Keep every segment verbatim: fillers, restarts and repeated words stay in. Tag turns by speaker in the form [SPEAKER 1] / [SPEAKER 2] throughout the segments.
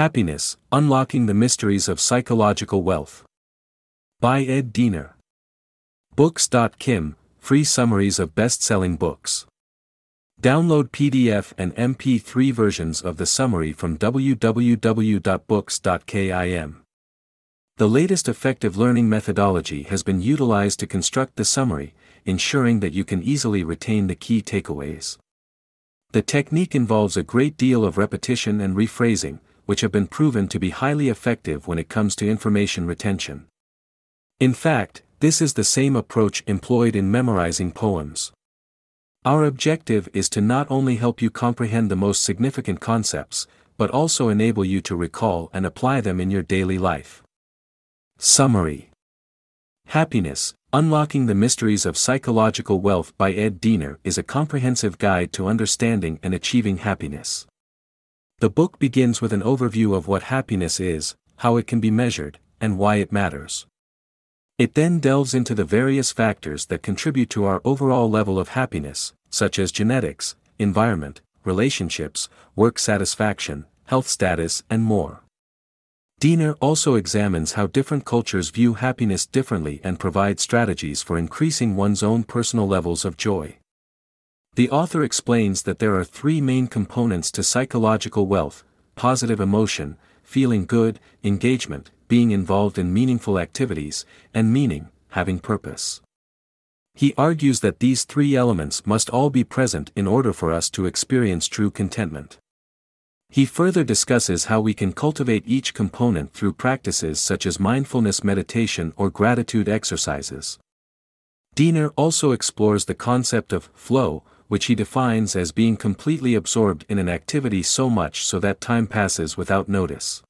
[SPEAKER 1] Happiness, Unlocking the Mysteries of Psychological Wealth. By Ed Diener. Books dot kim, free summaries of best-selling books. Download P D F and M P three versions of the summary from w w w dot books dot kim. The latest effective learning methodology has been utilized to construct the summary, ensuring that you can easily retain the key takeaways. The technique involves a great deal of repetition and rephrasing, which have been proven to be highly effective when it comes to information retention. In fact, this is the same approach employed in memorizing poems. Our objective is to not only help you comprehend the most significant concepts, but also enable you to recall and apply them in your daily life. Summary. Happiness, Unlocking the Mysteries of Psychological Wealth by Ed Diener is a comprehensive guide to understanding and achieving happiness. The book begins with an overview of what happiness is, how it can be measured, and why it matters. It then delves into the various factors that contribute to our overall level of happiness, such as genetics, environment, relationships, work satisfaction, health status, and more. Diener also examines how different cultures view happiness differently and provides strategies for increasing one's own personal levels of joy. The author explains that there are three main components to psychological wealth: positive emotion, feeling good, engagement, being involved in meaningful activities, and meaning, having purpose. He argues that these three elements must all be present in order for us to experience true contentment. He further discusses how we can cultivate each component through practices such as mindfulness meditation or gratitude exercises. Diener also explores the concept of flow, which he defines as being completely absorbed in an activity so much so that time passes without notice.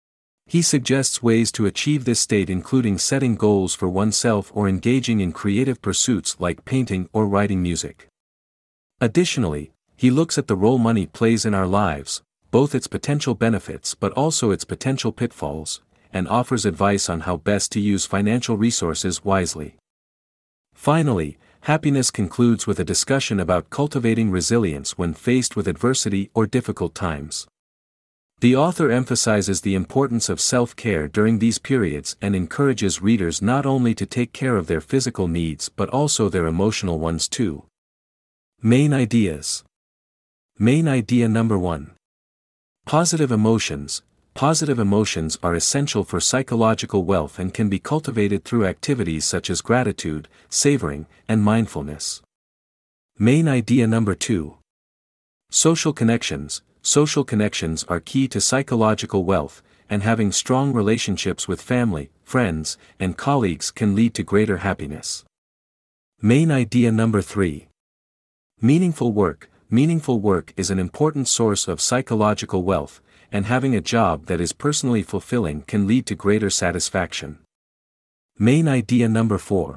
[SPEAKER 1] He suggests ways to achieve this state, including setting goals for oneself or engaging in creative pursuits like painting or writing music. Additionally, he looks at the role money plays in our lives, both its potential benefits but also its potential pitfalls, and offers advice on how best to use financial resources wisely. Finally, Happiness concludes with a discussion about cultivating resilience when faced with adversity or difficult times. The author emphasizes the importance of self-care during these periods and encourages readers not only to take care of their physical needs but also their emotional ones too. Main ideas. Main idea number one. Positive emotions. Positive emotions are essential for psychological wealth and can be cultivated through activities such as gratitude, savoring, and mindfulness. Main idea number two. Social connections. Social connections are key to psychological wealth, and having strong relationships with family, friends, and colleagues can lead to greater happiness. Main idea number three. Meaningful work. Meaningful work is an important source of psychological wealth, and having a job that is personally fulfilling can lead to greater satisfaction. Main idea number four.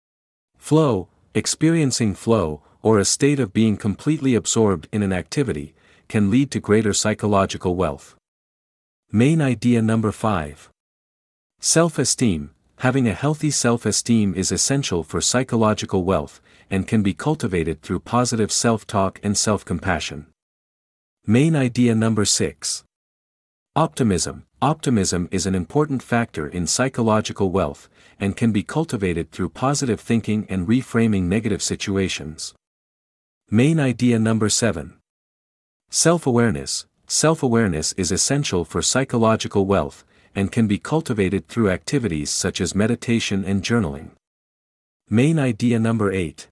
[SPEAKER 1] Flow. Experiencing flow, or a state of being completely absorbed in an activity, can lead to greater psychological wealth. Main idea number five. Self-esteem. Having a healthy self-esteem is essential for psychological wealth, and can be cultivated through positive self-talk and self-compassion. Main idea number six. Optimism. Optimism is an important factor in psychological wealth, and can be cultivated through positive thinking and reframing negative situations. Main idea number seven. Self-awareness. Self-awareness is essential for psychological wealth, and can be cultivated through activities such as meditation and journaling. Main idea number eight.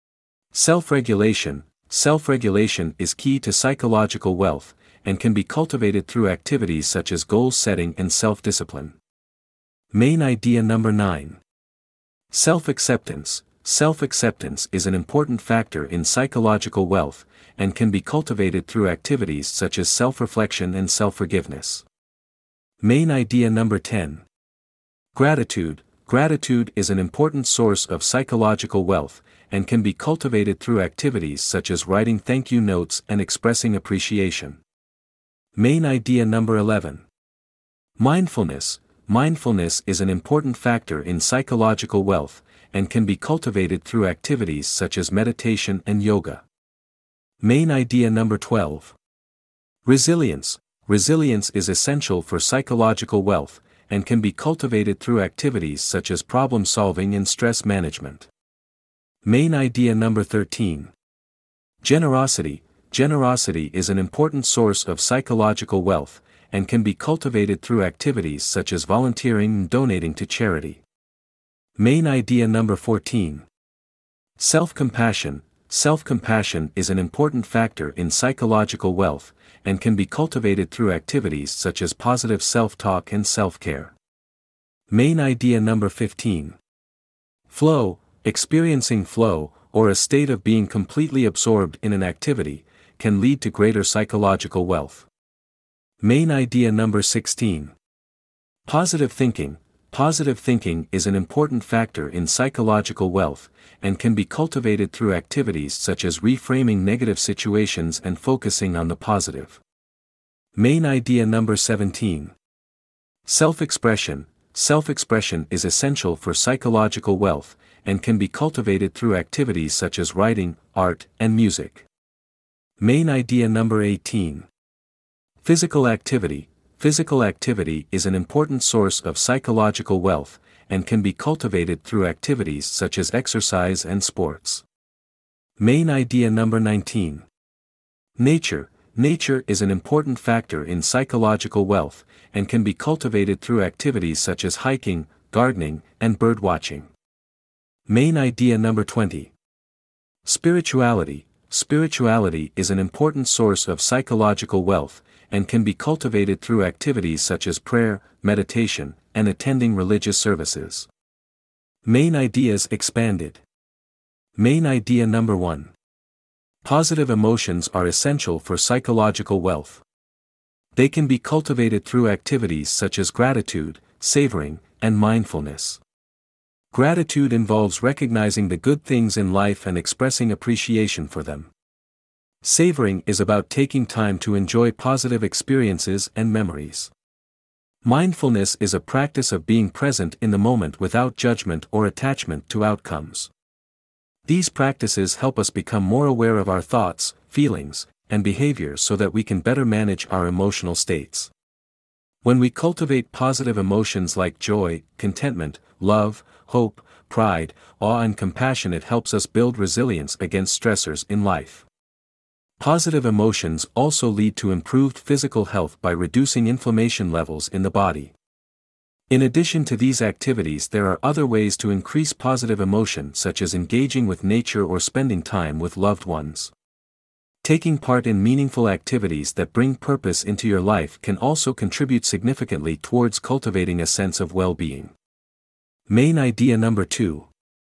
[SPEAKER 1] Self-regulation. Self-regulation is key to psychological wealth, and can be cultivated through activities such as goal setting and self-discipline. Main idea number nine. Self-acceptance. Self-acceptance is an important factor in psychological wealth, and can be cultivated through activities such as self-reflection and self-forgiveness. Main idea number ten. Gratitude. Gratitude is an important source of psychological wealth, and can be cultivated through activities such as writing thank you notes and expressing appreciation. Main idea number eleven. Mindfulness. Mindfulness is an important factor in psychological wealth, and can be cultivated through activities such as meditation and yoga. Main idea number twelve. Resilience. Resilience is essential for psychological wealth, and can be cultivated through activities such as problem solving and stress management. Main idea number thirteen. Generosity. Generosity is an important source of psychological wealth, and can be cultivated through activities such as volunteering and donating to charity. Main idea number fourteen. Self-compassion. Self-compassion is an important factor in psychological wealth, and can be cultivated through activities such as positive self-talk and self-care. Main idea number fifteen. Flow. Experiencing flow, or a state of being completely absorbed in an activity, can lead to greater psychological wealth. Main idea number sixteen. Positive thinking. Positive thinking is an important factor in psychological wealth, and can be cultivated through activities such as reframing negative situations and focusing on the positive. Main idea number seventeen. Self-expression. Self-expression is essential for psychological wealth, and can be cultivated through activities such as writing, art, and music. Main idea number eighteen. Physical activity. Physical activity is an important source of psychological wealth, and can be cultivated through activities such as exercise and sports. Main idea number nineteen. Nature. Nature is an important factor in psychological wealth, and can be cultivated through activities such as hiking, gardening, and birdwatching. Main idea number twenty. Spirituality. Spirituality is an important source of psychological wealth, and can be cultivated through activities such as prayer, meditation, and attending religious services. Main ideas expanded. Main idea number one. Positive emotions are essential for psychological wealth. They can be cultivated through activities such as gratitude, savoring, and mindfulness. Gratitude involves recognizing the good things in life and expressing appreciation for them. Savoring is about taking time to enjoy positive experiences and memories. Mindfulness is a practice of being present in the moment without judgment or attachment to outcomes. These practices help us become more aware of our thoughts, feelings, and behaviors so that we can better manage our emotional states. When we cultivate positive emotions like joy, contentment, love, hope, pride, awe, and compassion, it helps us build resilience against stressors in life. Positive emotions also lead to improved physical health by reducing inflammation levels in the body. In addition to these activities, there are other ways to increase positive emotion, such as engaging with nature or spending time with loved ones. Taking part in meaningful activities that bring purpose into your life can also contribute significantly towards cultivating a sense of well-being. Main idea number two.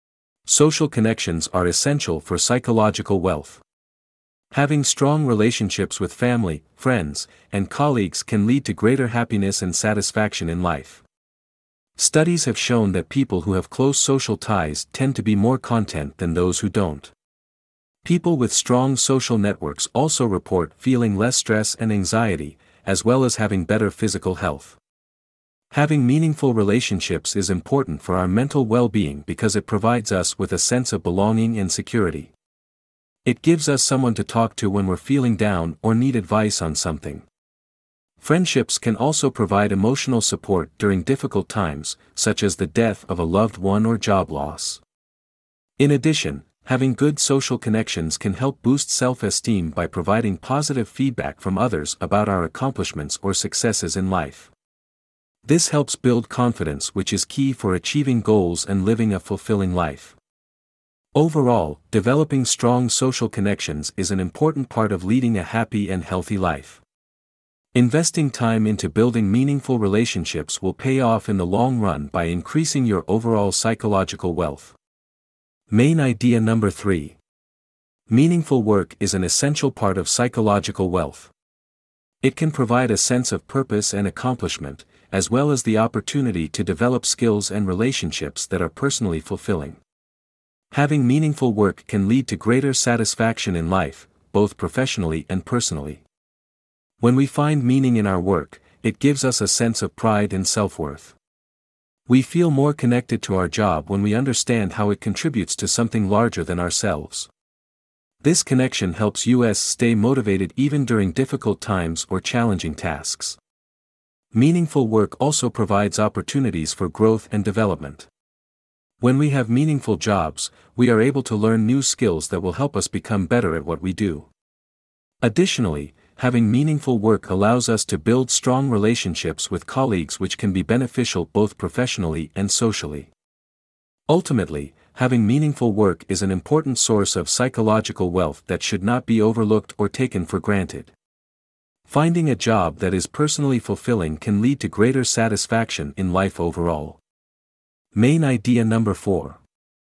[SPEAKER 1] Social connections are essential for psychological wealth. Having strong relationships with family, friends, and colleagues can lead to greater happiness and satisfaction in life. Studies have shown that people who have close social ties tend to be more content than those who don't. People with strong social networks also report feeling less stress and anxiety, as well as having better physical health. Having meaningful relationships is important for our mental well-being because it provides us with a sense of belonging and security. It gives us someone to talk to when we're feeling down or need advice on something. Friendships can also provide emotional support during difficult times, such as the death of a loved one or job loss. In addition, having good social connections can help boost self-esteem by providing positive feedback from others about our accomplishments or successes in life. This helps build confidence, which is key for achieving goals and living a fulfilling life. Overall, developing strong social connections is an important part of leading a happy and healthy life. Investing time into building meaningful relationships will pay off in the long run by increasing your overall psychological wealth. Main idea number three. Meaningful work is an essential part of psychological wealth. It can provide a sense of purpose and accomplishment, as well as the opportunity to develop skills and relationships that are personally fulfilling. Having meaningful work can lead to greater satisfaction in life, both professionally and personally. When we find meaning in our work, it gives us a sense of pride and self-worth. We feel more connected to our job when we understand how it contributes to something larger than ourselves. This connection helps us stay motivated even during difficult times or challenging tasks. Meaningful work also provides opportunities for growth and development. When we have meaningful jobs, we are able to learn new skills that will help us become better at what we do. Additionally, having meaningful work allows us to build strong relationships with colleagues, which can be beneficial both professionally and socially. Ultimately, having meaningful work is an important source of psychological wealth that should not be overlooked or taken for granted. Finding a job that is personally fulfilling can lead to greater satisfaction in life overall. Main idea number four.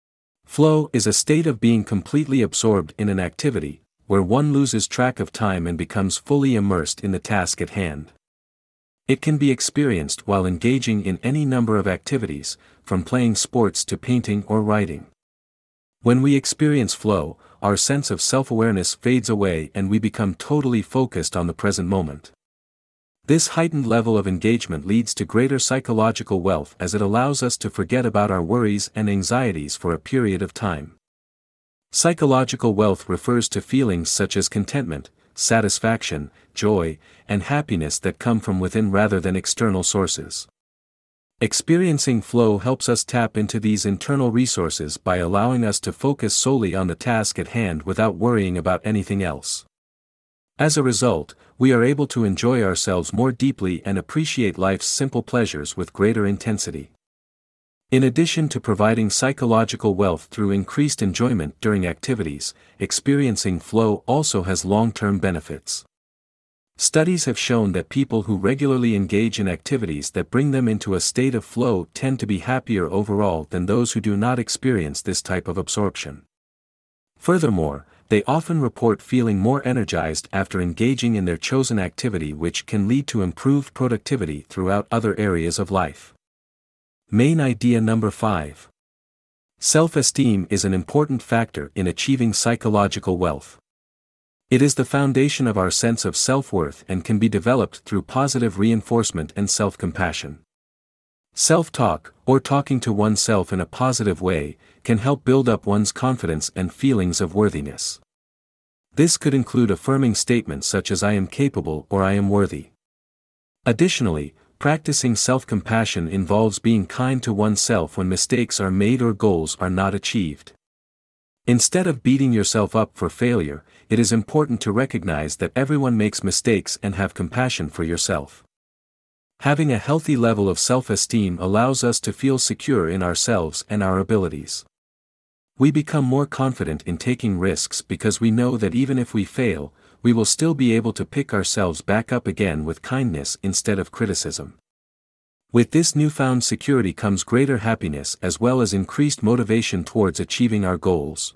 [SPEAKER 1] Flow is a state of being completely absorbed in an activity, where one loses track of time and becomes fully immersed in the task at hand. It can be experienced while engaging in any number of activities, from playing sports to painting or writing. When we experience flow, our sense of self-awareness fades away and we become totally focused on the present moment. This heightened level of engagement leads to greater psychological wealth as it allows us to forget about our worries and anxieties for a period of time. Psychological wealth refers to feelings such as contentment, satisfaction, joy, and happiness that come from within rather than external sources. Experiencing flow helps us tap into these internal resources by allowing us to focus solely on the task at hand without worrying about anything else. As a result, we are able to enjoy ourselves more deeply and appreciate life's simple pleasures with greater intensity. In addition to providing psychological wealth through increased enjoyment during activities, experiencing flow also has long-term benefits. Studies have shown that people who regularly engage in activities that bring them into a state of flow tend to be happier overall than those who do not experience this type of absorption. Furthermore, they often report feeling more energized after engaging in their chosen activity, which can lead to improved productivity throughout other areas of life. Main idea number five. Self-esteem is an important factor in achieving psychological wealth. It is the foundation of our sense of self-worth and can be developed through positive reinforcement and self-compassion. Self-talk, or talking to oneself in a positive way, can help build up one's confidence and feelings of worthiness. This could include affirming statements such as "I am capable" or "I am worthy." Additionally, practicing self-compassion involves being kind to oneself when mistakes are made or goals are not achieved. Instead of beating yourself up for failure, it is important to recognize that everyone makes mistakes and have compassion for yourself. Having a healthy level of self-esteem allows us to feel secure in ourselves and our abilities. We become more confident in taking risks because we know that even if we fail, we will still be able to pick ourselves back up again with kindness instead of criticism. With this newfound security comes greater happiness as well as increased motivation towards achieving our goals.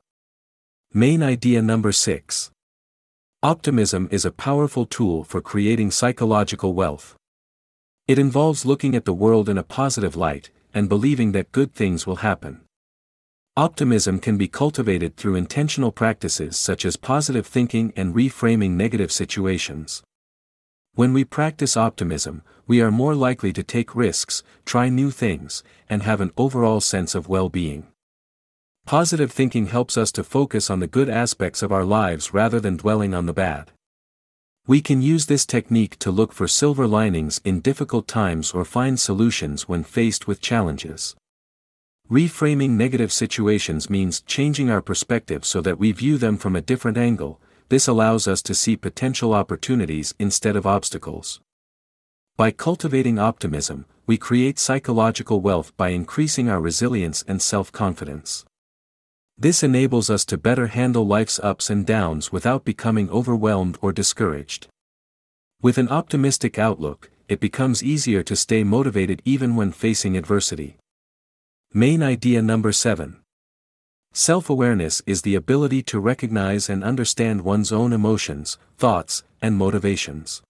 [SPEAKER 1] Main idea number six. Optimism is a powerful tool for creating psychological wealth. It involves looking at the world in a positive light, and believing that good things will happen. Optimism can be cultivated through intentional practices such as positive thinking and reframing negative situations. When we practice optimism, we are more likely to take risks, try new things, and have an overall sense of well-being. Positive thinking helps us to focus on the good aspects of our lives rather than dwelling on the bad. We can use this technique to look for silver linings in difficult times or find solutions when faced with challenges. Reframing negative situations means changing our perspective so that we view them from a different angle. This allows us to see potential opportunities instead of obstacles. By cultivating optimism, we create psychological wealth by increasing our resilience and self-confidence. This enables us to better handle life's ups and downs without becoming overwhelmed or discouraged. With an optimistic outlook, it becomes easier to stay motivated even when facing adversity. Main idea number seven. Self-awareness is the ability to recognize and understand one's own emotions, thoughts, and motivations.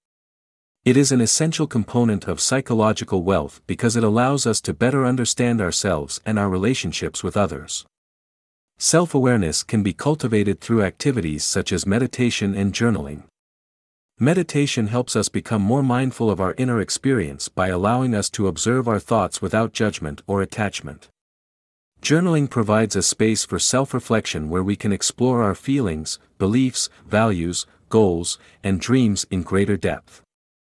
[SPEAKER 1] It is an essential component of psychological wealth because it allows us to better understand ourselves and our relationships with others. Self-awareness can be cultivated through activities such as meditation and journaling. Meditation helps us become more mindful of our inner experience by allowing us to observe our thoughts without judgment or attachment. Journaling provides a space for self-reflection where we can explore our feelings, beliefs, values, goals, and dreams in greater depth.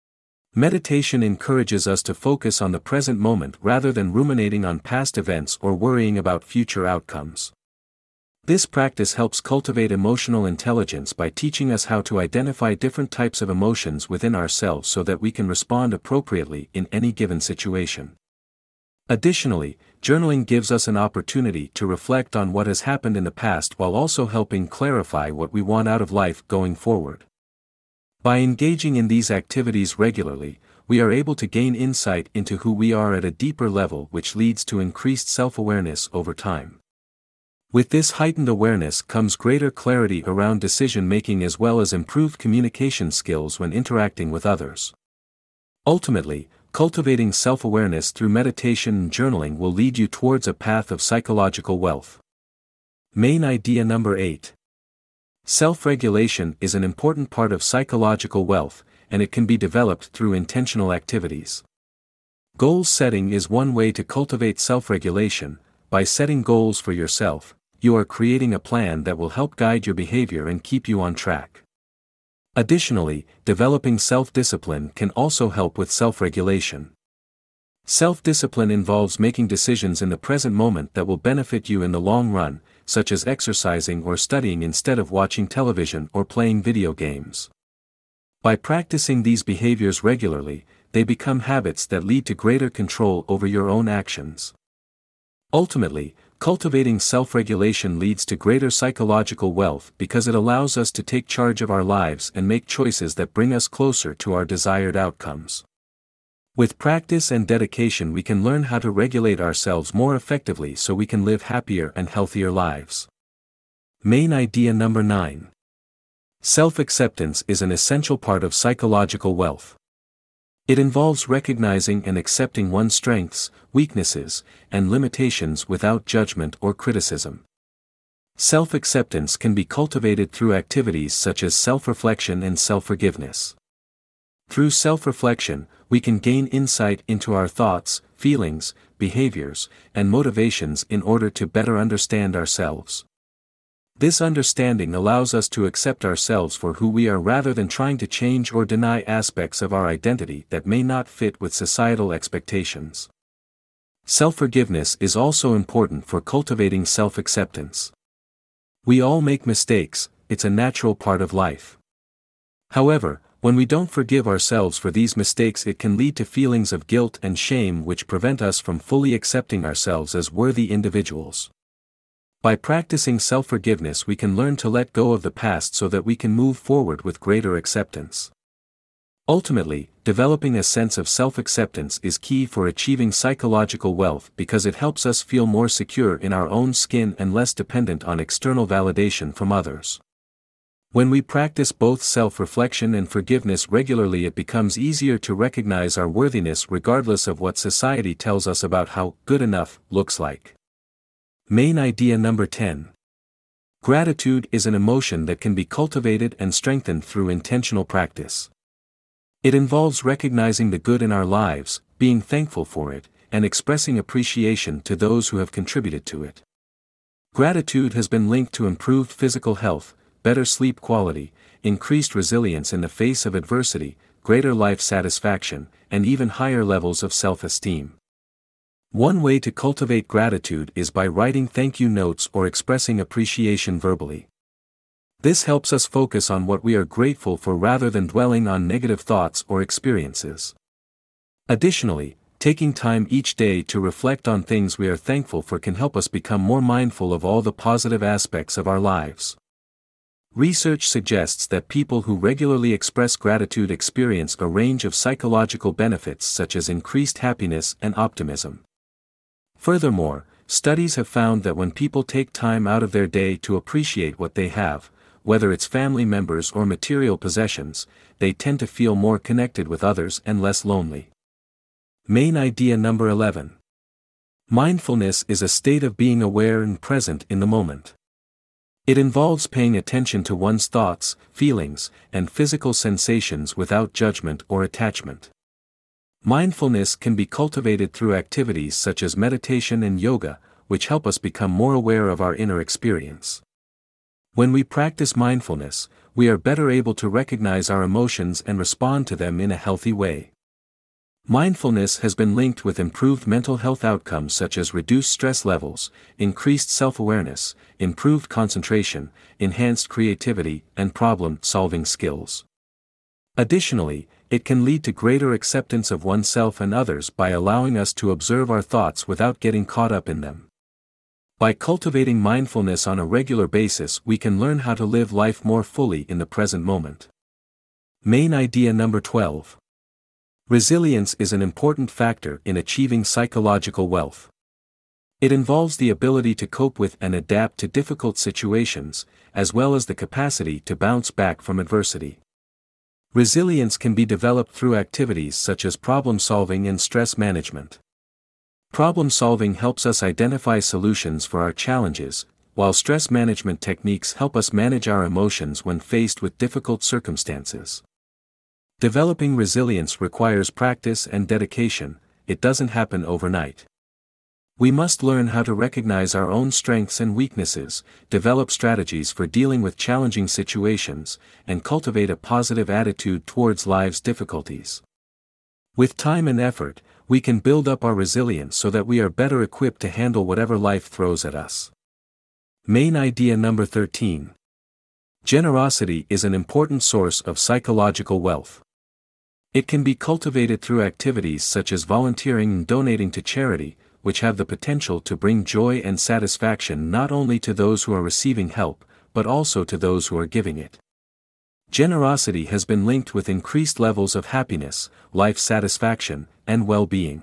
[SPEAKER 1] Meditation encourages us to focus on the present moment rather than ruminating on past events or worrying about future outcomes. This practice helps cultivate emotional intelligence by teaching us how to identify different types of emotions within ourselves so that we can respond appropriately in any given situation. Additionally, journaling gives us an opportunity to reflect on what has happened in the past while also helping clarify what we want out of life going forward. By engaging in these activities regularly, we are able to gain insight into who we are at a deeper level, which leads to increased self-awareness over time. With this heightened awareness comes greater clarity around decision-making as well as improved communication skills when interacting with others. Ultimately, cultivating self-awareness through meditation and journaling will lead you towards a path of psychological wealth. Main idea number eight. Self-regulation is an important part of psychological wealth, and it can be developed through intentional activities. Goal setting is one way to cultivate self-regulation. By setting goals for yourself, you are creating a plan that will help guide your behavior and keep you on track. Additionally, developing self-discipline can also help with self-regulation. Self-discipline involves making decisions in the present moment that will benefit you in the long run, such as exercising or studying instead of watching television or playing video games. By practicing these behaviors regularly, they become habits that lead to greater control over your own actions. Ultimately, cultivating self-regulation leads to greater psychological wealth because it allows us to take charge of our lives and make choices that bring us closer to our desired outcomes. With practice and dedication, we can learn how to regulate ourselves more effectively so we can live happier and healthier lives. Main idea number nine. Self-acceptance is an essential part of psychological wealth. It involves recognizing and accepting one's strengths, weaknesses, and limitations without judgment or criticism. Self-acceptance can be cultivated through activities such as self-reflection and self-forgiveness. Through self-reflection, we can gain insight into our thoughts, feelings, behaviors, and motivations in order to better understand ourselves. This understanding allows us to accept ourselves for who we are rather than trying to change or deny aspects of our identity that may not fit with societal expectations. Self-forgiveness is also important for cultivating self-acceptance. We all make mistakes, it's a natural part of life. However, when we don't forgive ourselves for these mistakes, it can lead to feelings of guilt and shame which prevent us from fully accepting ourselves as worthy individuals. By practicing self-forgiveness, we can learn to let go of the past so that we can move forward with greater acceptance. Ultimately, developing a sense of self-acceptance is key for achieving psychological wealth because it helps us feel more secure in our own skin and less dependent on external validation from others. When we practice both self-reflection and forgiveness regularly, it becomes easier to recognize our worthiness regardless of what society tells us about how good enough looks like. Main idea number ten. Gratitude is an emotion that can be cultivated and strengthened through intentional practice. It involves recognizing the good in our lives, being thankful for it, and expressing appreciation to those who have contributed to it. Gratitude has been linked to improved physical health, better sleep quality, increased resilience in the face of adversity, greater life satisfaction, and even higher levels of self-esteem. One way to cultivate gratitude is by writing thank you notes or expressing appreciation verbally. This helps us focus on what we are grateful for rather than dwelling on negative thoughts or experiences. Additionally, taking time each day to reflect on things we are thankful for can help us become more mindful of all the positive aspects of our lives. Research suggests that people who regularly express gratitude experience a range of psychological benefits such as increased happiness and optimism. Furthermore, studies have found that when people take time out of their day to appreciate what they have, whether it's family members or material possessions, they tend to feel more connected with others and less lonely. Main idea number eleven. Mindfulness is a state of being aware and present in the moment. It involves paying attention to one's thoughts, feelings, and physical sensations without judgment or attachment. Mindfulness can be cultivated through activities such as meditation and yoga, which help us become more aware of our inner experience. When we practice mindfulness, we are better able to recognize our emotions and respond to them in a healthy way. Mindfulness has been linked with improved mental health outcomes such as reduced stress levels, increased self-awareness, improved concentration, enhanced creativity, and problem-solving skills. Additionally, it can lead to greater acceptance of oneself and others by allowing us to observe our thoughts without getting caught up in them. By cultivating mindfulness on a regular basis, we can learn how to live life more fully in the present moment. Main idea number twelve. Resilience is an important factor in achieving psychological wealth. It involves the ability to cope with and adapt to difficult situations, as well as the capacity to bounce back from adversity. Resilience can be developed through activities such as problem-solving and stress management. Problem-solving helps us identify solutions for our challenges, while stress management techniques help us manage our emotions when faced with difficult circumstances. Developing resilience requires practice and dedication. It doesn't happen overnight. We must learn how to recognize our own strengths and weaknesses, develop strategies for dealing with challenging situations, and cultivate a positive attitude towards life's difficulties. With time and effort, we can build up our resilience so that we are better equipped to handle whatever life throws at us. Main idea number thirteen. Generosity is an important source of psychological wealth. It can be cultivated through activities such as volunteering and donating to charity, which have the potential to bring joy and satisfaction not only to those who are receiving help, but also to those who are giving it. Generosity has been linked with increased levels of happiness, life satisfaction, and well-being.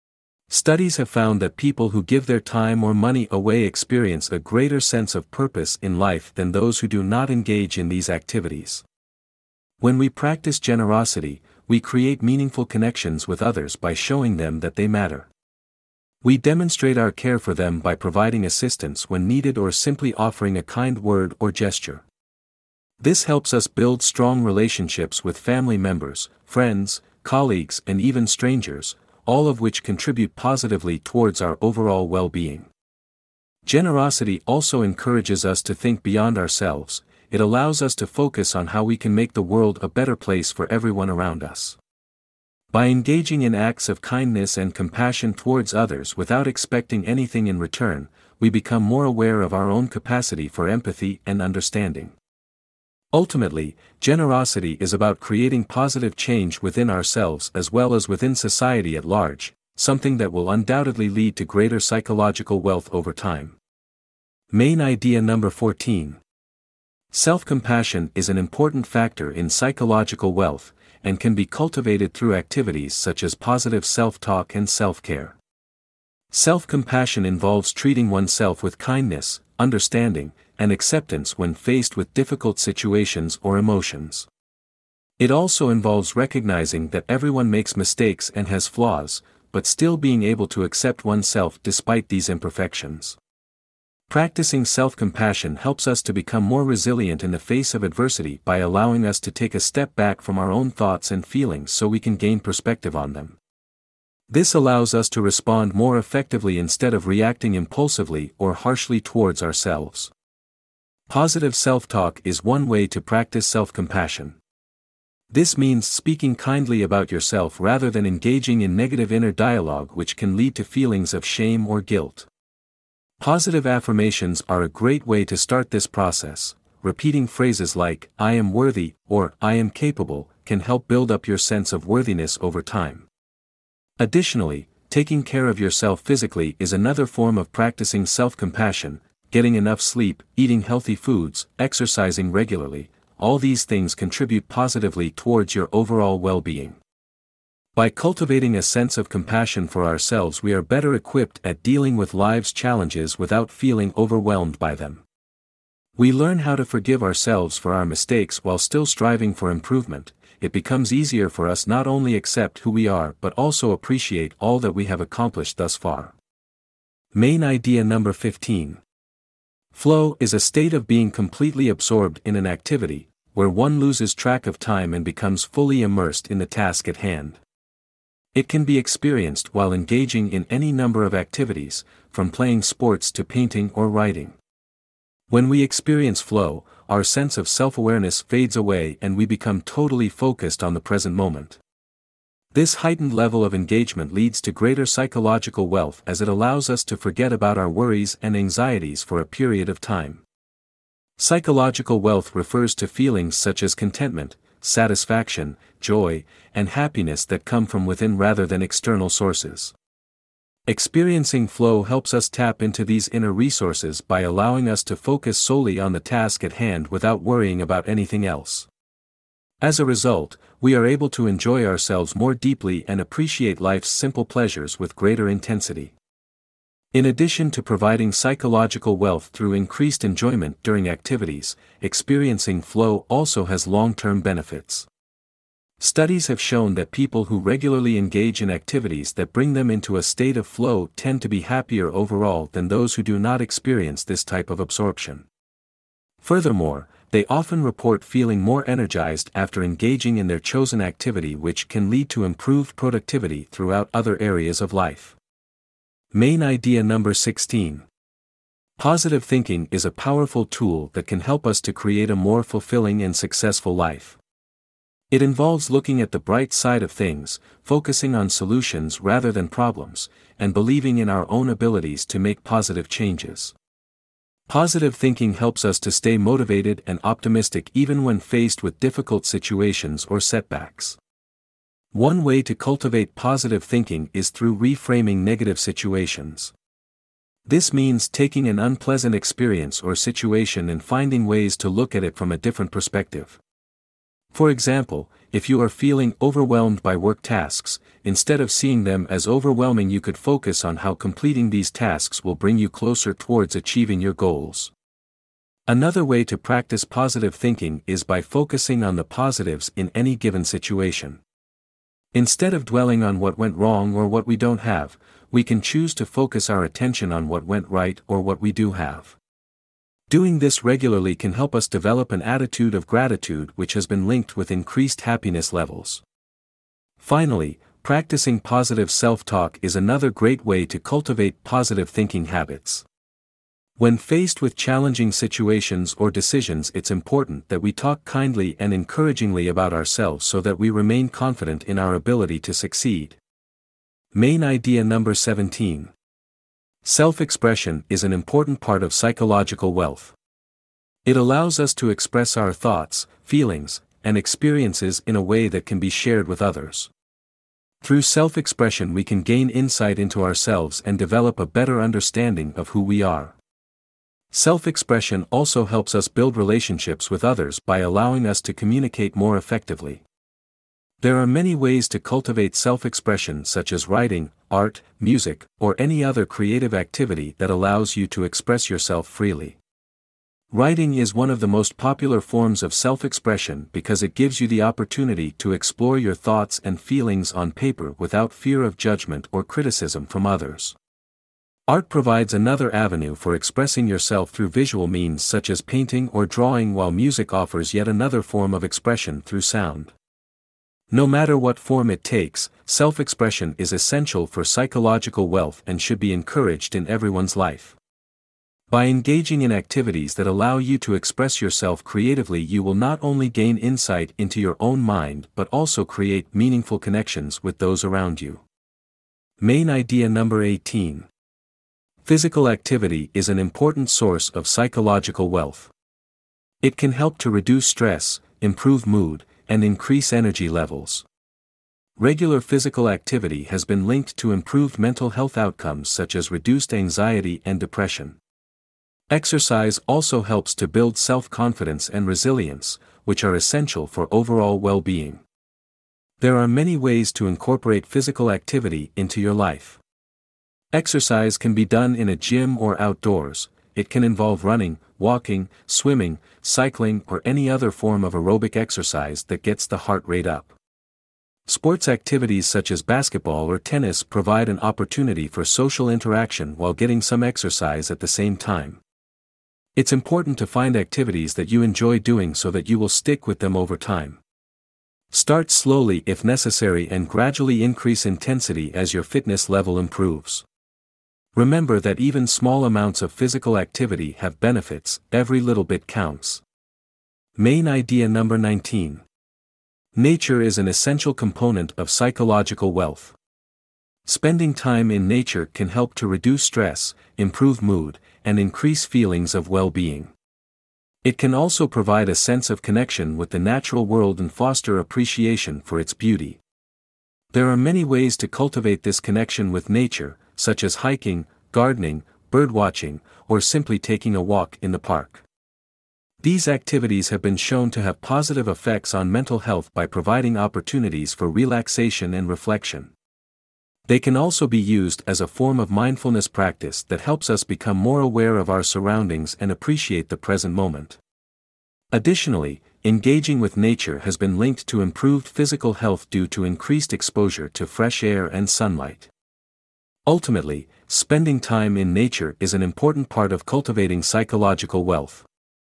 [SPEAKER 1] Studies have found that people who give their time or money away experience a greater sense of purpose in life than those who do not engage in these activities. When we practice generosity, we create meaningful connections with others by showing them that they matter. We demonstrate our care for them by providing assistance when needed or simply offering a kind word or gesture. This helps us build strong relationships with family members, friends, colleagues, and even strangers, all of which contribute positively towards our overall well-being. Generosity also encourages us to think beyond ourselves. It allows us to focus on how we can make the world a better place for everyone around us. By engaging in acts of kindness and compassion towards others without expecting anything in return, we become more aware of our own capacity for empathy and understanding. Ultimately, generosity is about creating positive change within ourselves as well as within society at large, something that will undoubtedly lead to greater psychological wealth over time. Main idea number fourteen. Self-compassion is an important factor in psychological wealth, and can be cultivated through activities such as positive self-talk and self-care. Self-compassion involves treating oneself with kindness, understanding, and acceptance when faced with difficult situations or emotions. It also involves recognizing that everyone makes mistakes and has flaws, but still being able to accept oneself despite these imperfections. Practicing self-compassion helps us to become more resilient in the face of adversity by allowing us to take a step back from our own thoughts and feelings so we can gain perspective on them. This allows us to respond more effectively instead of reacting impulsively or harshly towards ourselves. Positive self-talk is one way to practice self-compassion. This means speaking kindly about yourself rather than engaging in negative inner dialogue which can lead to feelings of shame or guilt. Positive affirmations are a great way to start this process. Repeating phrases like, "I am worthy," or "I am capable," can help build up your sense of worthiness over time. Additionally, taking care of yourself physically is another form of practicing self-compassion. Getting enough sleep, eating healthy foods, exercising regularly, all these things contribute positively towards your overall well-being. By cultivating a sense of compassion for ourselves, we are better equipped at dealing with life's challenges without feeling overwhelmed by them. We learn how to forgive ourselves for our mistakes while still striving for improvement. It becomes easier for us not only accept who we are but also appreciate all that we have accomplished thus far. Main idea number fifteen. Flow is a state of being completely absorbed in an activity, where one loses track of time and becomes fully immersed in the task at hand. It can be experienced while engaging in any number of activities, from playing sports to painting or writing. When we experience flow, our sense of self-awareness fades away and we become totally focused on the present moment. This heightened level of engagement leads to greater psychological wealth as it allows us to forget about our worries and anxieties for a period of time. Psychological wealth refers to feelings such as contentment, satisfaction, joy, and happiness that come from within rather than external sources. Experiencing flow helps us tap into these inner resources by allowing us to focus solely on the task at hand without worrying about anything else. As a result, we are able to enjoy ourselves more deeply and appreciate life's simple pleasures with greater intensity. In addition to providing psychological wealth through increased enjoyment during activities, experiencing flow also has long-term benefits. Studies have shown that people who regularly engage in activities that bring them into a state of flow tend to be happier overall than those who do not experience this type of absorption. Furthermore, they often report feeling more energized after engaging in their chosen activity, which can lead to improved productivity throughout other areas of life. Main idea number sixteen. Positive thinking is a powerful tool that can help us to create a more fulfilling and successful life. It involves looking at the bright side of things, focusing on solutions rather than problems, and believing in our own abilities to make positive changes. Positive thinking helps us to stay motivated and optimistic even when faced with difficult situations or setbacks. One way to cultivate positive thinking is through reframing negative situations. This means taking an unpleasant experience or situation and finding ways to look at it from a different perspective. For example, if you are feeling overwhelmed by work tasks, instead of seeing them as overwhelming, you could focus on how completing these tasks will bring you closer towards achieving your goals. Another way to practice positive thinking is by focusing on the positives in any given situation. Instead of dwelling on what went wrong or what we don't have, we can choose to focus our attention on what went right or what we do have. Doing this regularly can help us develop an attitude of gratitude, which has been linked with increased happiness levels. Finally, practicing positive self-talk is another great way to cultivate positive thinking habits. When faced with challenging situations or decisions, it's important that we talk kindly and encouragingly about ourselves so that we remain confident in our ability to succeed. Main idea number seventeen. Self-expression is an important part of psychological wealth. It allows us to express our thoughts, feelings, and experiences in a way that can be shared with others. Through self-expression, we can gain insight into ourselves and develop a better understanding of who we are. Self-expression also helps us build relationships with others by allowing us to communicate more effectively. There are many ways to cultivate self-expression, such as writing, art, music, or any other creative activity that allows you to express yourself freely. Writing is one of the most popular forms of self-expression because it gives you the opportunity to explore your thoughts and feelings on paper without fear of judgment or criticism from others. Art provides another avenue for expressing yourself through visual means such as painting or drawing, while music offers yet another form of expression through sound. No matter what form it takes, self-expression is essential for psychological wealth and should be encouraged in everyone's life. By engaging in activities that allow you to express yourself creatively, you will not only gain insight into your own mind but also create meaningful connections with those around you. Main idea number eighteen. Physical activity is an important source of psychological wealth. It can help to reduce stress, improve mood, and increase energy levels. Regular physical activity has been linked to improved mental health outcomes such as reduced anxiety and depression. Exercise also helps to build self-confidence and resilience, which are essential for overall well-being. There are many ways to incorporate physical activity into your life. Exercise can be done in a gym or outdoors. It can involve running, walking, swimming, cycling, or any other form of aerobic exercise that gets the heart rate up. Sports activities such as basketball or tennis provide an opportunity for social interaction while getting some exercise at the same time. It's important to find activities that you enjoy doing so that you will stick with them over time. Start slowly if necessary and gradually increase intensity as your fitness level improves. Remember that even small amounts of physical activity have benefits, every little bit counts. Main idea number nineteen. Nature is an essential component of psychological wealth. Spending time in nature can help to reduce stress, improve mood, and increase feelings of well-being. It can also provide a sense of connection with the natural world and foster appreciation for its beauty. There are many ways to cultivate this connection with nature, such as hiking, gardening, birdwatching, or simply taking a walk in the park. These activities have been shown to have positive effects on mental health by providing opportunities for relaxation and reflection. They can also be used as a form of mindfulness practice that helps us become more aware of our surroundings and appreciate the present moment. Additionally, engaging with nature has been linked to improved physical health due to increased exposure to fresh air and sunlight. Ultimately, spending time in nature is an important part of cultivating psychological wealth.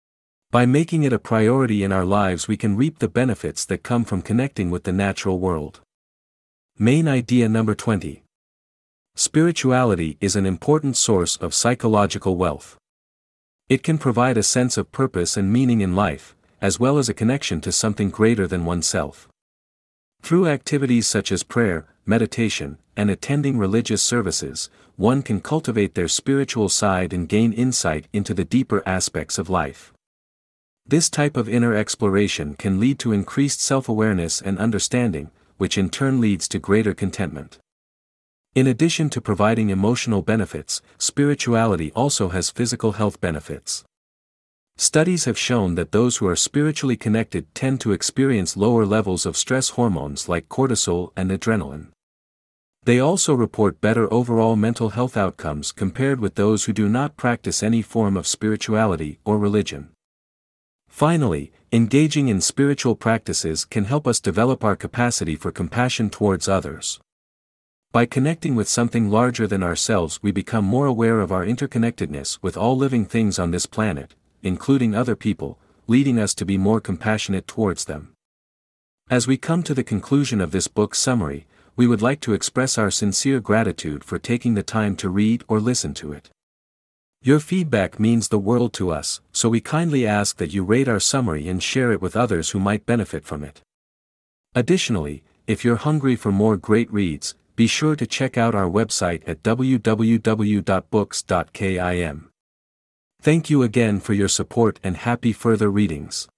[SPEAKER 1] By making it a priority in our lives, we can reap the benefits that come from connecting with the natural world. Main idea number twenty. Spirituality is an important source of psychological wealth. It can provide a sense of purpose and meaning in life, as well as a connection to something greater than oneself. Through activities such as prayer, meditation, and attending religious services, one can cultivate their spiritual side and gain insight into the deeper aspects of life. This type of inner exploration can lead to increased self-awareness and understanding, which in turn leads to greater contentment. In addition to providing emotional benefits, spirituality also has physical health benefits. Studies have shown that those who are spiritually connected tend to experience lower levels of stress hormones like cortisol and adrenaline. They also report better overall mental health outcomes compared with those who do not practice any form of spirituality or religion. Finally, engaging in spiritual practices can help us develop our capacity for compassion towards others. By connecting with something larger than ourselves, we become more aware of our interconnectedness with all living things on this planet, including other people, leading us to be more compassionate towards them. As we come to the conclusion of this book summary, we would like to express our sincere gratitude for taking the time to read or listen to it. Your feedback means the world to us, so we kindly ask that you rate our summary and share it with others who might benefit from it. Additionally, if you're hungry for more great reads, be sure to check out our website at w w w dot books dot kim. Thank you again for your support and happy further readings.